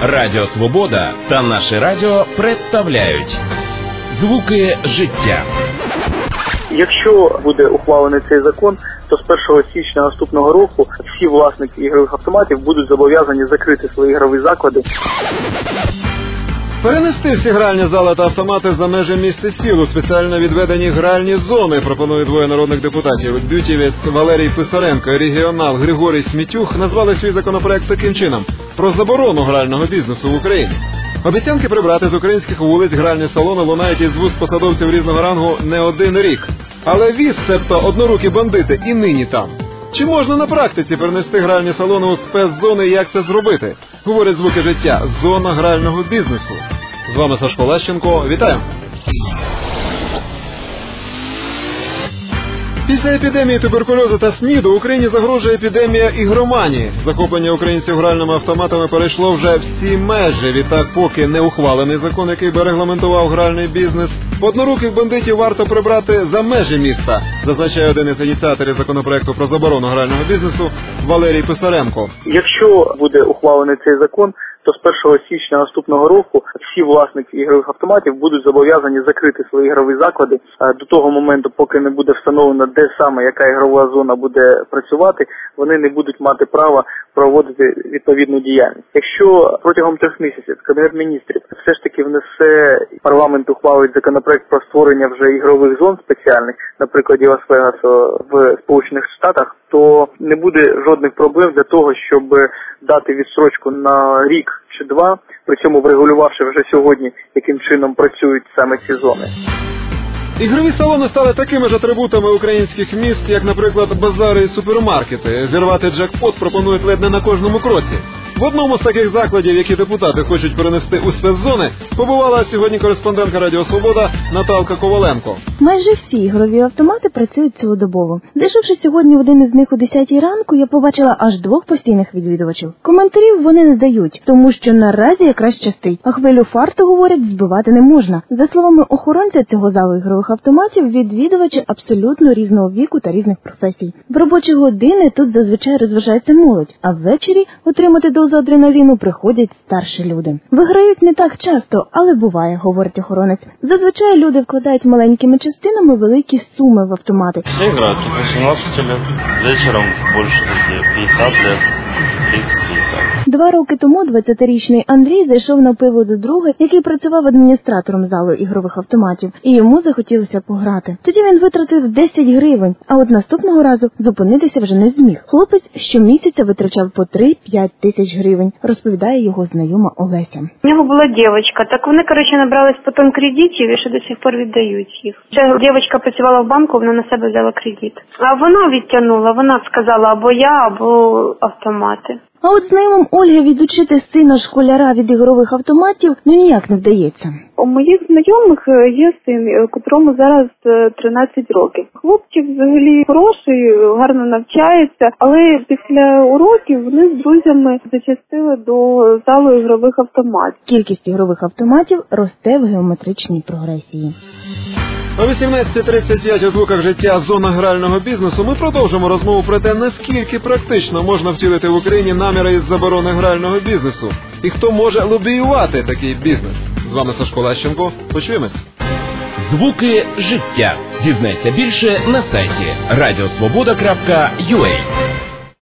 Радіо Свобода та наше радіо представляють «Звуки життя». Якщо буде ухвалений цей закон, то з 1 січня наступного року всі власники ігрових автоматів будуть зобов'язані закрити свої ігрові заклади. Перенести всі гральні зали та автомати за межі міста сіл у спеціально відведені гральні зони, пропонують двоє народних депутатів. Бютівець Валерій Писаренко і регіонал Григорій Смітюх назвали свій законопроект таким чином – про заборону грального бізнесу в Україні. Обіцянки прибрати з українських вулиць гральні салони лунають із вуст посадовців різного рангу не один рік. Але віз, цебто однорукі бандити, і нині там. Чи можна на практиці перенести гральні салони у спецзони і як це зробити? Говорять «Звуки життя» – зона грального бізнесу. З вами Сашко Лещенко. Вітаю! Після епідемії туберкульозу та СНІДу Україні загрожує епідемія ігроманії. Захоплення українців гральними автоматами перейшло вже всі межі. Відтак, поки не ухвалений закон, який би регламентував гральний бізнес, одноруких бандитів варто прибрати за межі міста, зазначає один із ініціаторів законопроекту про заборону грального бізнесу Валерій Писаренко. Якщо буде ухвалений цей закон, то з 1 січня наступного року всі власники ігрових автоматів будуть зобов'язані закрити свої ігрові заклади. До того моменту, поки не буде встановлено, де саме яка ігрова зона буде працювати, вони не будуть мати права проводити відповідну діяльність. Якщо протягом 3 місяців Кабінет міністрів все ж таки внесе, парламент ухвалить законопроект про створення вже ігрових зон спеціальних, на прикладі Лас-Вегасу в Сполучених Штатах, то не буде жодних проблем для того, щоб дати відстрочку на рік чи 2, при цьому врегулювавши вже сьогодні, яким чином працюють саме ці зони. Ігрові салони стали такими ж атрибутами українських міст, як, наприклад, базари і супермаркети. Зірвати джекпот пропонують ледь не на кожному кроці. В одному з таких закладів, які депутати хочуть перенести у спецзони, побувала сьогодні кореспондентка Радіо Свобода Наталка Коваленко. Майже всі ігрові автомати працюють цілодобово. Зайшовши сьогодні в один із них о 10-й ранку, я побачила аж 2 постійних відвідувачів. Коментарів вони не дають, тому що наразі якраз щастить, а хвилю фарту, говорять, збивати не можна. За словами охоронця цього залу ігрових автоматів, відвідувачі абсолютно різного віку та різних професій. В робочі години тут зазвичай розважається молодь, а ввечері отримати дозу адреналіну приходять старші люди. Виграють не так часто, але буває, говорить охоронець. Зазвичай люди вкладають маленькими частинами великі суми в автомати. Все играют от 18 лет, вечером больше, если 50 лет. 30-50. 2 роки тому 20-річний Андрій зайшов на пиво до друга, який працював адміністратором залу ігрових автоматів, і йому захотілося пограти. Тоді він витратив 10 гривень, а от наступного разу зупинитися вже не зміг. Хлопець щомісяця витрачав по 3-5 тисяч гривень, розповідає його знайома Олеся. У нього була дівчинка, так вони, набрались потім кредитів і ще до сих пор віддають їх. Ця дівчинка працювала в банку, вона на себе взяла кредит. А вона відтягнула, вона сказала або я, або автомат. А от знайомим Ольги відучити сина школяра від ігрових автоматів ніяк не вдається. У моїх знайомих є син, котрому зараз 13 років. Хлопчик взагалі хороший, гарно навчається, але після уроків вони з друзями зачастили до залу ігрових автоматів. Кількість ігрових автоматів росте в геометричній прогресії. О 18:35 у «Звуках життя» зона грального бізнесу ми продовжимо розмову про те, наскільки практично можна втілити в Україні наміри із заборони грального бізнесу. І хто може лобіювати такий бізнес. З вами Сашко Лещенко. Почуємось. «Звуки життя». Дізнайся більше на сайті radiosvoboda.ua.